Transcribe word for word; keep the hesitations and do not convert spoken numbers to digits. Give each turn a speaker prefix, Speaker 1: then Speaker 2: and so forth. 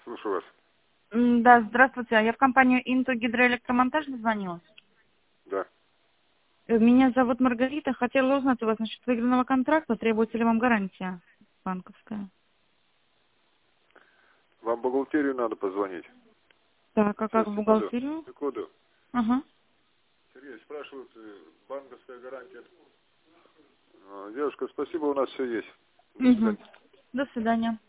Speaker 1: Слушаю вас.
Speaker 2: М, Да, здравствуйте. Я в компанию «Инту Гидроэлектромонтаж» звонила.
Speaker 1: Да.
Speaker 2: Э, Меня зовут Маргарита. Хотела узнать у вас насчет выигранного контракта. Требуется ли вам гарантия банковская?
Speaker 1: Вам в бухгалтерию надо позвонить.
Speaker 2: Так, а как
Speaker 1: Сейчас,
Speaker 2: в
Speaker 1: секунду.
Speaker 2: бухгалтерию?
Speaker 1: Секунду.
Speaker 2: Ага.
Speaker 1: Сергей, спрашивают, э, банковская гарантия. А, Девушка, спасибо, у нас все есть. До
Speaker 2: Угу.
Speaker 1: свидания.
Speaker 2: До свидания.